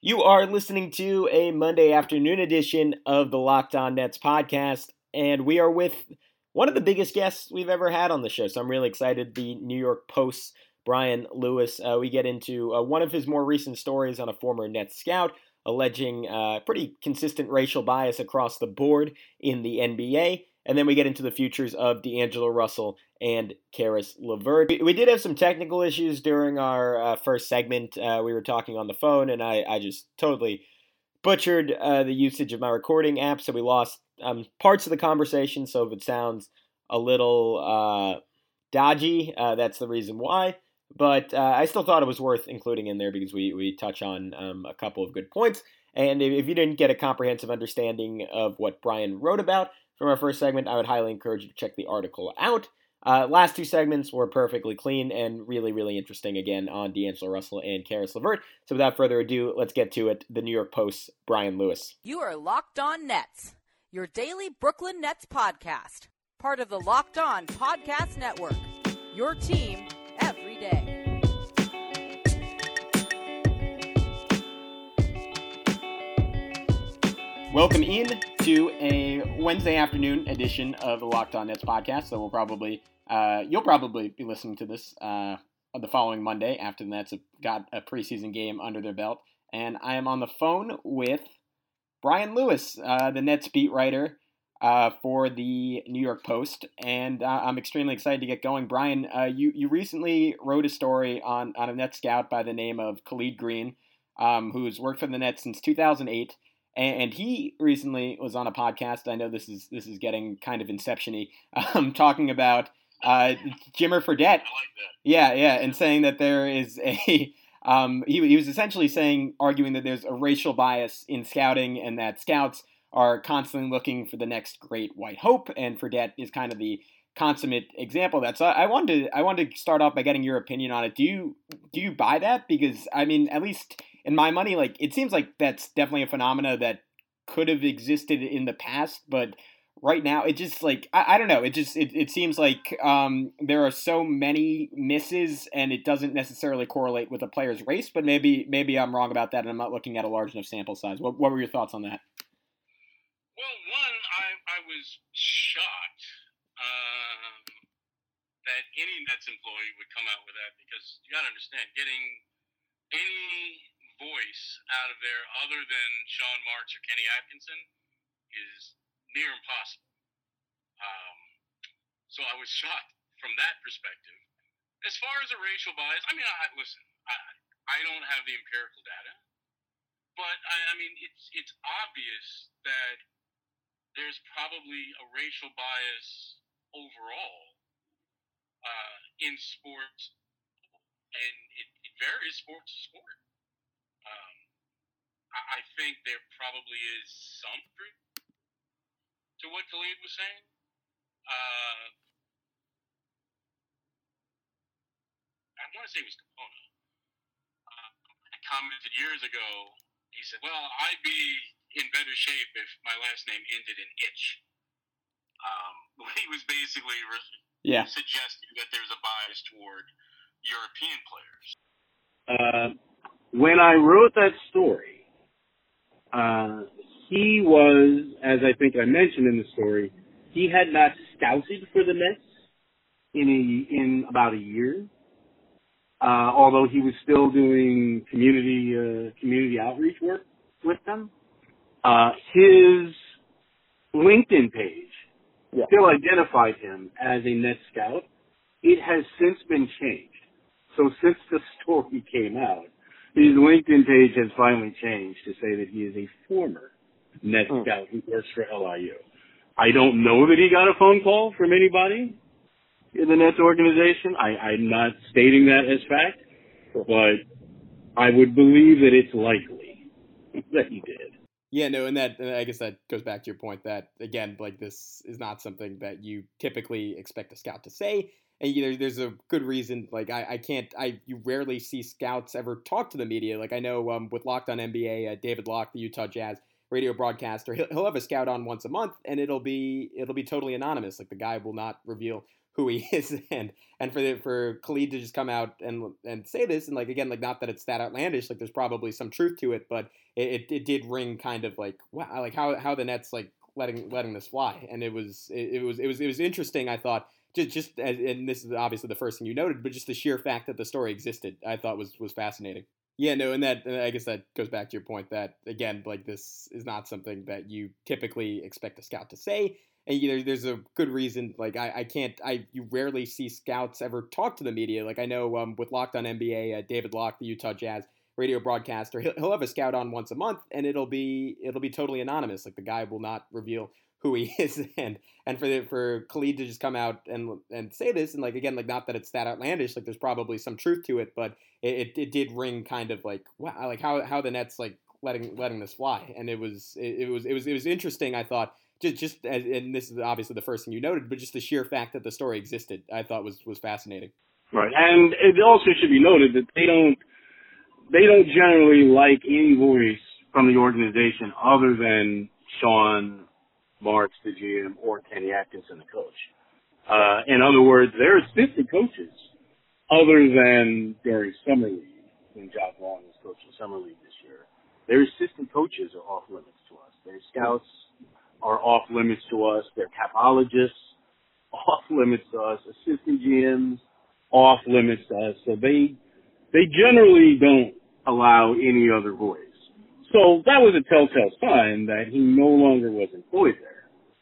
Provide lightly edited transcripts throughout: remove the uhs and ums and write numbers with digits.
You are listening to a Monday afternoon edition of the Locked On Nets podcast, and we are with one of the biggest guests we've ever had on the show. So I'm really excited. The New York Post's Brian Lewis. We get into one of his more recent stories on a former Nets scout alleging pretty consistent racial bias across the board in the NBA. And then we get into the futures of D'Angelo Russell and Caris LeVert. We did have some technical issues during our first segment. We were talking on the phone, and I just totally butchered the usage of my recording app, so we lost parts of the conversation. So if it sounds a little dodgy, that's the reason why. But I still thought it was worth including in there because we touch on a couple of good points. And if you didn't get a comprehensive understanding of what Brian wrote about from our first segment, I would highly encourage you to check the article out. Last two segments were perfectly clean and really, really interesting again on D'Angelo Russell and Caris LeVert. So without further ado, let's get to it. The New York Post's Brian Lewis. You are Locked On Nets, your daily Brooklyn Nets podcast. Part of the Locked On Podcast Network, your team every day. Welcome in to a Wednesday afternoon edition of the Locked On Nets podcast. So you'll probably be listening to this on the following Monday after the Nets have got a preseason game under their belt. And I am on the phone with Brian Lewis, the Nets beat writer for the New York Post. And I'm extremely excited to get going. Brian, you recently wrote a story on a Nets scout by the name of Khalid Green, who's worked for the Nets since 2008. And he recently was on a podcast. I know this is getting kind of Inception-y, talking about Jimmer Fredette. I like that. Yeah, and saying that there is a he was essentially arguing that there's a racial bias in scouting and that scouts are constantly looking for the next great white hope, and Fredette is kind of the consummate example of that. So I wanted to start off by getting your opinion on it. Do you buy that? Because I mean, at least in my money, like it seems like that's definitely a phenomena that could have existed in the past, but right now it just like I don't know. It seems like there are so many misses, and it doesn't necessarily correlate with a player's race. But maybe I'm wrong about that, and I'm not looking at a large enough sample size. What were your thoughts on that? Well, one, I was shocked that any Nets employee would come out with that, because you got to understand, getting any voice out of there other than Sean Marks or Kenny Atkinson is near impossible. So I was shocked from that perspective. As far as a racial bias, I mean, I don't have the empirical data, but I mean, it's obvious that there's probably a racial bias overall in sports, and it varies sport to sport. I think there probably is some truth to what Khalid was saying. I want to say it was Capona. I commented years ago. He said, "Well, I'd be in better shape if my last name ended in itch." He was basically suggesting that there's a bias toward European players. When I wrote that story, he was, as I think I mentioned in the story, he had not scouted for the Nets in about a year, although he was still doing community outreach work with them. His LinkedIn page still identified him as a Nets scout. It has since been changed. So since the story came out, his LinkedIn page has finally changed to say that he is a former Nets scout who works for LIU. I don't know that he got a phone call from anybody in the Nets organization. I'm not stating that as fact, but I would believe that it's likely that he did. Yeah, no, and I guess that goes back to your point that, again, like this is not something that you typically expect a scout to say. And there's a good reason. Like you rarely see scouts ever talk to the media. Like I know with Locked On NBA, David Locke, the Utah Jazz radio broadcaster, he'll have a scout on once a month, and it'll be totally anonymous. Like the guy will not reveal who he is, and for Khalid to just come out and say this, and like again, like not that it's that outlandish, like there's probably some truth to it, but it did ring kind of like, wow, like how the Nets like letting this fly, and it was interesting. I thought just as, and this is obviously the first thing you noted, but just the sheer fact that the story existed, I thought was fascinating. Yeah, no, and that I guess that goes back to your point that again, like this is not something that you typically expect a scout to say, and there's a good reason. Like you rarely see scouts ever talk to the media. Like I know with Locked On NBA, David Locke, the Utah Jazz radio broadcaster, he'll have a scout on once a month, and it'll be totally anonymous. Like the guy will not reveal who he is, and for Khalid to just come out and say this, and like again, like not that it's that outlandish, like there's probably some truth to it, but it did ring kind of like, wow, like how the Nets like letting this fly, and it was interesting. I thought just as, and this is obviously the first thing you noted, but just the sheer fact that the story existed, I thought was fascinating. Right, and it also should be noted that they don't generally like any voice from the organization other than Sean Marks, the GM, or Kenny Atkinson, the coach. In other words, their assistant coaches, other than during Summer League, when Jock Long was coaching Summer League this year, their assistant coaches are off limits to us. Their scouts are off limits to us. Their capologists, off limits to us. Assistant GMs, off limits to us. So they generally don't allow any other voice. So that was a telltale sign that he no longer was employed there.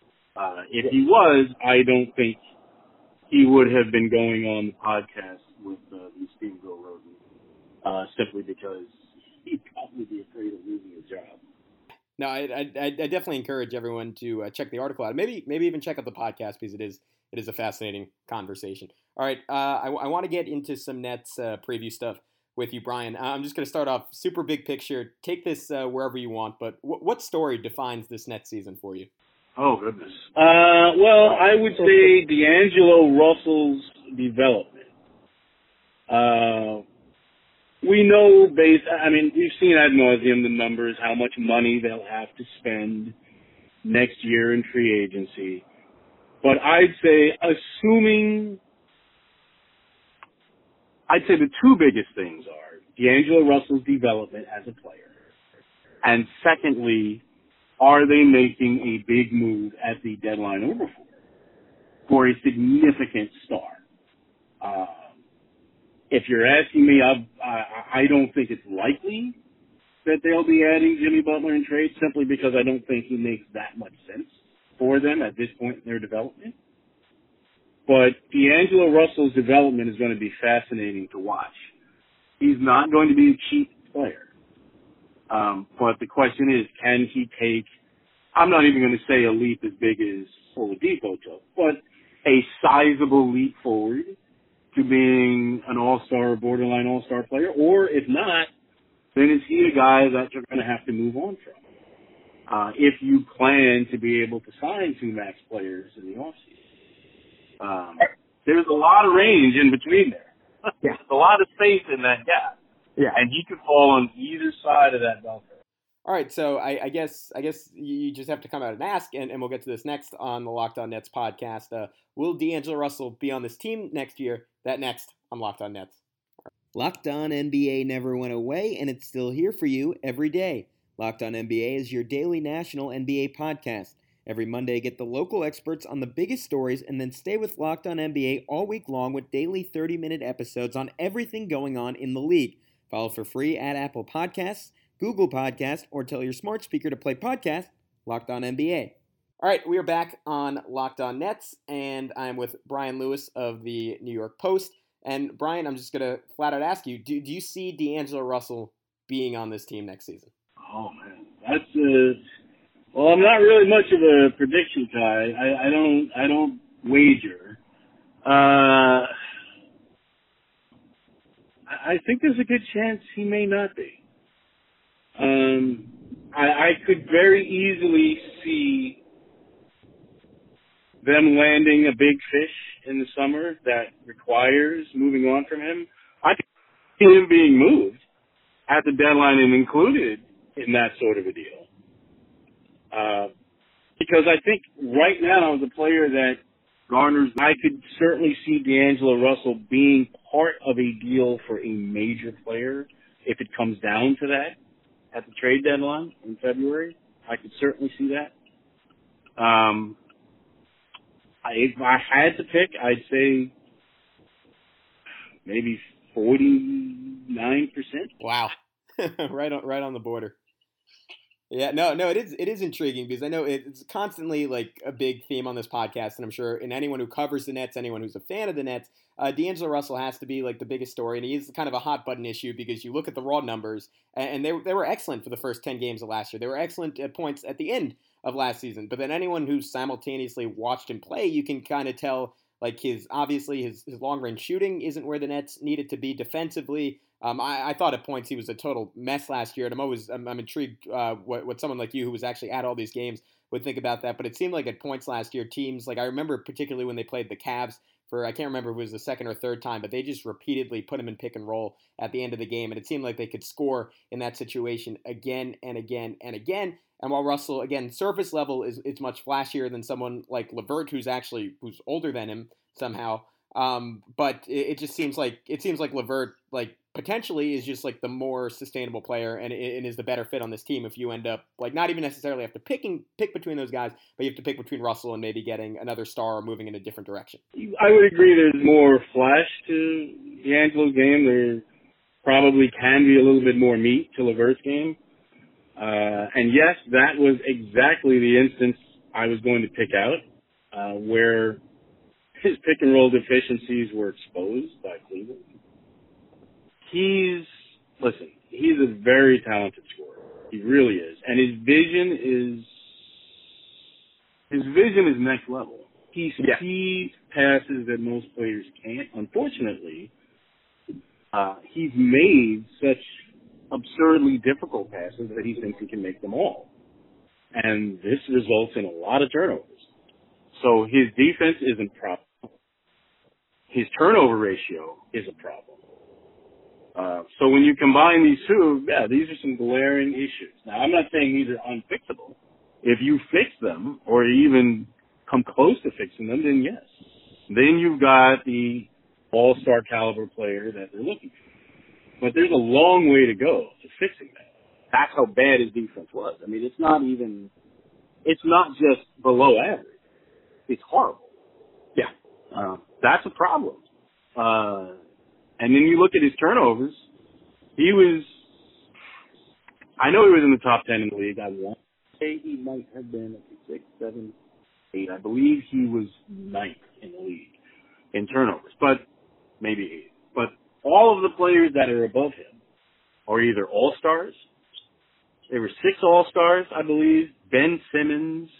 If he was, I don't think he would have been going on the podcast with Steve Roden, simply because he'd probably be afraid of losing his job. No, I definitely encourage everyone to check the article out. Maybe even check out the podcast because it is a fascinating conversation. All right, I want to get into some Nets preview stuff with you, Brian. I'm just going to start off super big picture. Take this wherever you want, but what story defines this Nets season for you? Oh, goodness. Well, I would say D'Angelo Russell's development. We know we've seen ad nauseum the numbers, how much money they'll have to spend next year in free agency. But I'd say the two biggest things are D'Angelo Russell's development as a player, and secondly, are they making a big move at the deadline over for a significant star? If you're asking me, I don't think it's likely that they'll be adding Jimmy Butler in trade, simply because I don't think he makes that much sense for them at this point in their development. But D'Angelo Russell's development is going to be fascinating to watch. He's not going to be a cheap player. But the question is, can he take, I'm not even going to say a leap as big as Oladipo took, but a sizable leap forward to being an all-star, borderline all-star player? Or if not, then is he a guy that you're going to have to move on from? If you plan to be able to sign two max players in the offseason. There's a lot of range in between there. Yeah. There's a lot of space in that gap. Yeah. And you could fall on either side of that bell curve. All right, so I guess you just have to come out and ask, and we'll get to this next on the Locked On Nets podcast. Will D'Angelo Russell be on this team next year? That next on Locked On Nets. Locked On NBA never went away, and it's still here for you every day. Locked On NBA is your daily national NBA podcast. Every Monday, get the local experts on the biggest stories, and then stay with Locked On NBA all week long with daily 30-minute episodes on everything going on in the league. Follow for free at Apple Podcasts, Google Podcasts, or tell your smart speaker to play podcast Locked On NBA. All right, we are back on Locked On Nets, and I'm with Brian Lewis of the New York Post. And Brian, I'm just going to flat out ask you, do you see D'Angelo Russell being on this team next season? Oh, man, that's well, I'm not really much of a prediction guy. I don't wager. I think there's a good chance he may not be. I could very easily see them landing a big fish in the summer that requires moving on from him. I could see him being moved at the deadline and included in that sort of a deal. Because I think right now the player that garners. I could certainly see D'Angelo Russell being part of a deal for a major player if it comes down to that at the trade deadline in February. I could certainly see that. If I had to pick, I'd say maybe 49%. Wow. right on the border. Yeah, no, it is intriguing because I know it's constantly like a big theme on this podcast, and I'm sure in anyone who covers the Nets, anyone who's a fan of the Nets, D'Angelo Russell has to be like the biggest story, and he's kind of a hot button issue because you look at the raw numbers, and they were excellent for the first 10 games of last year. They were excellent at points at the end of last season, but then anyone who's simultaneously watched him play, you can kind of tell like his long range shooting isn't where the Nets needed to be defensively. I thought at points he was a total mess last year, and I'm intrigued what someone like you who was actually at all these games would think about that. But it seemed like at points last year, teams like I remember particularly when they played the Cavs for I can't remember if it was the second or third time, but they just repeatedly put him in pick and roll at the end of the game, and it seemed like they could score in that situation again and again and again. And while Russell, again, surface level is much flashier than someone like LeVert, who's older than him somehow. But it just seems like LeVert like potentially is just like the more sustainable player and is the better fit on this team if you end up like not even necessarily have to pick between those guys, but you have to pick between Russell and maybe getting another star or moving in a different direction. I would agree there's more flash to D'Angelo's game. There probably can be a little bit more meat to LeVert's game. And yes, that was exactly the instance I was going to pick out, where his pick and roll deficiencies were exposed by Cleveland. He's a very talented scorer. He really is. And his vision is next level. He sees passes that most players can't. Unfortunately, he's made such absurdly difficult passes that he thinks he can make them all. And this results in a lot of turnovers. So his defense isn't a problem. His turnover ratio is a problem. So when you combine these two, these are some glaring issues. Now, I'm not saying these are unfixable. If you fix them or even come close to fixing them, then yes. Then you've got the all-star caliber player that they're looking for. But there's a long way to go to fixing that. That's how bad his defense was. I mean, it's not just below average. It's horrible. Yeah. That's a problem. And then you look at his turnovers. I know he was in the top 10 in the league. I want to say he might have been 6, 7, 8. I believe he was 9th in the league in turnovers, but maybe 8. But all of the players that are above him are either all-stars. There were 6 all-stars, I believe. Ben Simmons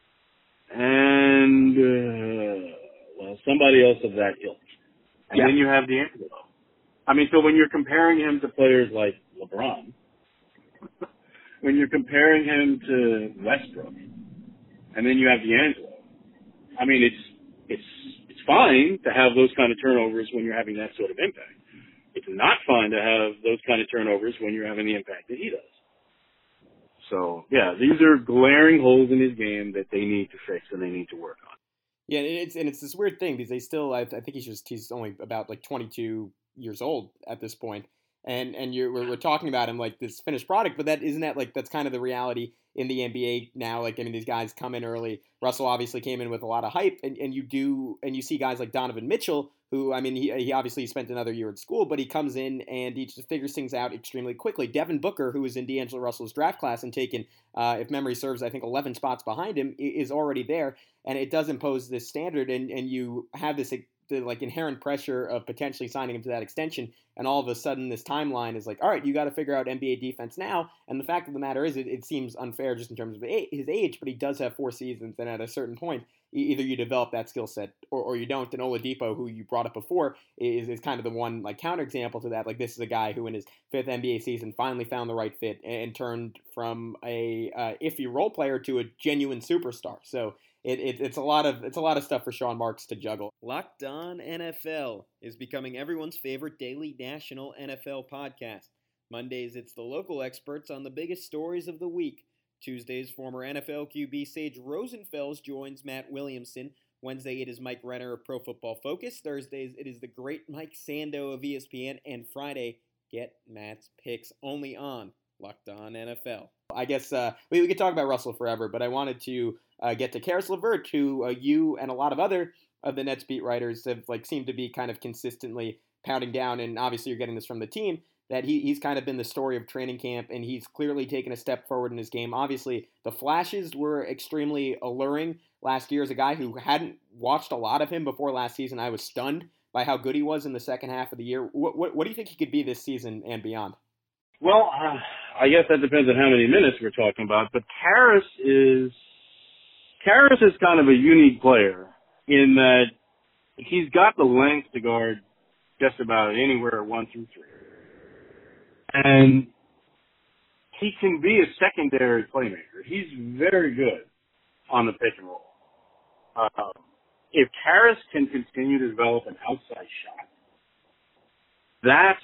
and, somebody else of that ilk. And then you have D'Angelo. I mean, so when you're comparing him to players like LeBron, when you're comparing him to Westbrook, and then you have D'Angelo, I mean, it's fine to have those kind of turnovers when you're having that sort of impact. It's not fine to have those kind of turnovers when you're having the impact that he does. So, these are glaring holes in his game that they need to fix and they need to work on. Yeah, it's this weird thing because they still, I think he's only about like 22 years old at this point, and we're talking about him like this finished product, but that's kind of the reality in the NBA now. Like, I mean, these guys come in early. Russell obviously came in with a lot of hype, and you see guys like Donovan Mitchell, who, I mean, he obviously spent another year at school, but he comes in and he just figures things out extremely quickly. Devin Booker, who was in D'Angelo Russell's draft class and taken, if memory serves, I think 11 spots behind him, is already there, and it does impose this standard, and you have this the like inherent pressure of potentially signing him to that extension, and all of a sudden this timeline is like, all right, you got to figure out NBA defense now. And the fact of the matter is, it seems unfair just in terms of his age, but he does have 4 seasons, and at a certain point, either you develop that skill set or you don't. And Oladipo, who you brought up before, is kind of the one like counterexample to that. Like, this is a guy who in his 5th NBA season finally found the right fit and turned from a iffy role player to a genuine superstar. So it's a lot of stuff for Sean Marks to juggle. Locked On NFL is becoming everyone's favorite daily national NFL podcast. Mondays, it's the local experts on the biggest stories of the week. Tuesdays, former NFL QB Sage Rosenfels joins Matt Williamson Wednesday, it is Mike Renner of Pro Football Focus. Thursdays, it is the great Mike Sando of ESPN. And Friday, get Matt's picks only on Locked On NFL. I guess we could talk about Russell forever, but I wanted to get to Karis LeVert, who you and a lot of other of the Nets beat writers have seemed to be kind of consistently pounding down, and obviously you're getting this from the team, that he's kind of been the story of training camp, and he's clearly taken a step forward in his game. Obviously, the flashes were extremely alluring last year. As a guy who hadn't watched a lot of him before last season, I was stunned by how good he was in the second half of the year. What do you think he could be this season and beyond? Well, I guess that depends on how many minutes we're talking about, but Karis is kind of a unique player in that he's got the length to guard just about anywhere 1 through 3. And he can be a secondary playmaker. He's very good on the pick and roll. If Karis can continue to develop an outside shot, that's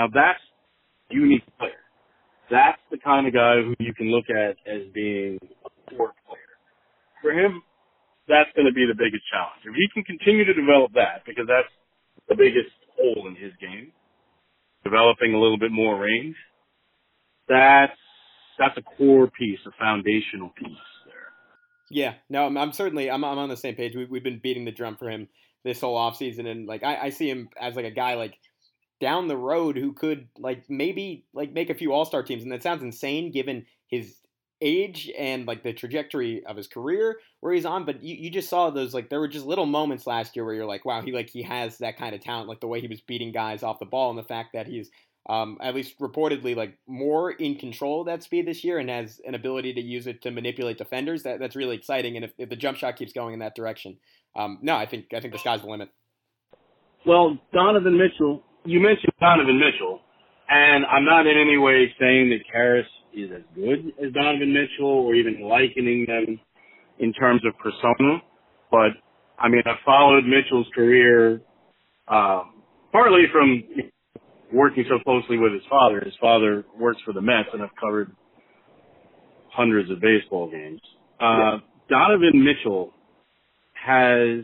a unique player. That's the kind of guy who you can look at as being a core player. For him, that's going to be the biggest challenge. If he can continue to develop that, because that's the biggest hole in his game, developing a little bit more range, that's a core piece, a foundational piece there. Yeah, no, I'm certainly on the same page. We've been beating the drum for him this whole offseason, and I see him as a guy down the road who could maybe make a few all-star teams, and that sounds insane given his age and the trajectory of his career where he's on, but you just saw those there were just little moments last year where you're wow, he has that kind of talent, the way he was beating guys off the ball, and the fact that he's at least reportedly more in control of that speed this year and has an ability to use it to manipulate defenders. That's really exciting, and if the jump shot keeps going in that direction, no, I think the sky's the limit. Well, Donovan Mitchell, you mentioned Donovan Mitchell, and I'm not in any way saying that Karis is as good as Donovan Mitchell or even likening them in terms of persona. But, I mean, I've followed Mitchell's career partly from working so closely with his father. His father works for the Mets, and I've covered hundreds of baseball games. Donovan Mitchell has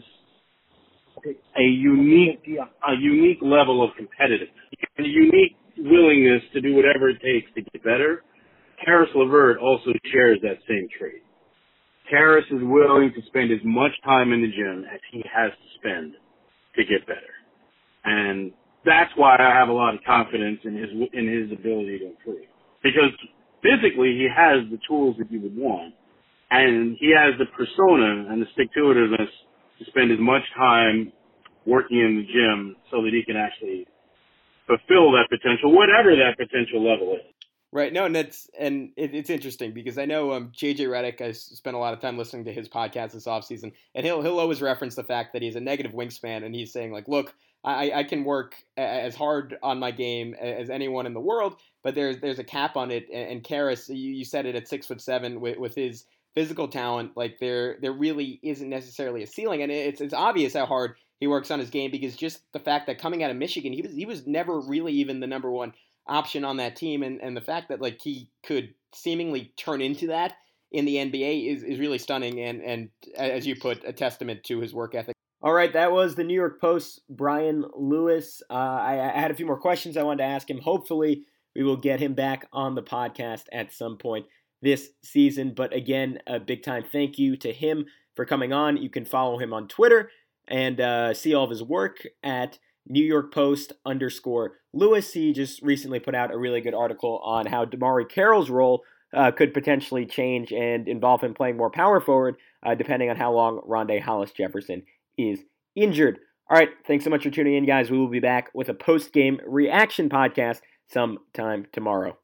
a unique level of competitiveness, a unique willingness to do whatever it takes to get better. Karis LeVert also shares that same trait. Karis is willing to spend as much time in the gym as he has to spend to get better. And that's why I have a lot of confidence in his ability to improve. Because physically he has the tools that you would want, and he has the persona and the stick-to-itiveness to spend as much time working in the gym so that he can actually fulfill that potential, whatever that potential level is. Right. No, and it's interesting because I know JJ Redick, I spent a lot of time listening to his podcast this offseason, and he'll always reference the fact that he's a negative wingspan, and he's saying look, I can work as hard on my game as anyone in the world, but there's a cap on it. And Karis, you said it at 6'7" with his physical talent, there really isn't necessarily a ceiling, and it's obvious how hard he works on his game because just the fact that coming out of Michigan, he was never really even the number one option on that team, and the fact that he could seemingly turn into that in the NBA is really stunning, and as you put, a testament to his work ethic. All right, that was the New York Post's Brian Lewis. I had a few more questions I wanted to ask him. Hopefully, we will get him back on the podcast at some point this season. But again, a big time thank you to him for coming on. You can follow him on Twitter and see all of his work at New York Post_Lewis. He just recently put out a really good article on how DeMarre Carroll's role could potentially change and involve him playing more power forward, depending on how long Rondae Hollis-Jefferson is injured. All right, thanks so much for tuning in, guys. We will be back with a post-game reaction podcast sometime tomorrow.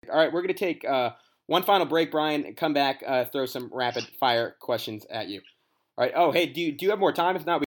All right, we're going to take one final break, Brian, and come back, throw some rapid fire questions at you. All right. Oh, hey, do you have more time? If not,